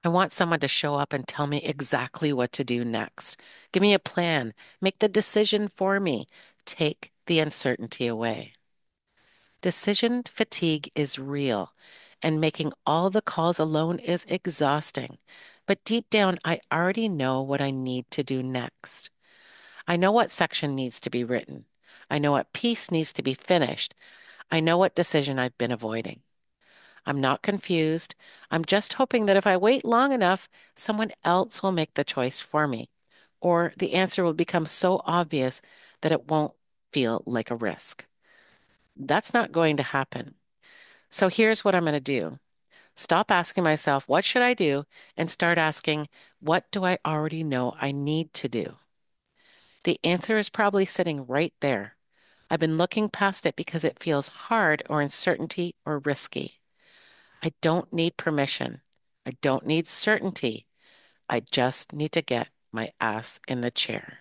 I want someone to show up and tell me exactly what to do next. Give me a plan. Make the decision for me. Take the uncertainty away. Decision fatigue is real, and making all the calls alone is exhausting. But deep down, I already know what I need to do next. I know what section needs to be written. I know what piece needs to be finished. I know what decision I've been avoiding. I'm not confused. I'm just hoping that if I wait long enough, someone else will make the choice for me, or the answer will become so obvious that it won't feel like a risk. That's not going to happen. So here's what I'm going to do. Stop asking myself, what should I do? And start asking, what do I already know I need to do? The answer is probably sitting right there. I've been looking past it because it feels hard or uncertainty or risky. I don't need permission. I don't need certainty. I just need to get my ass in the chair.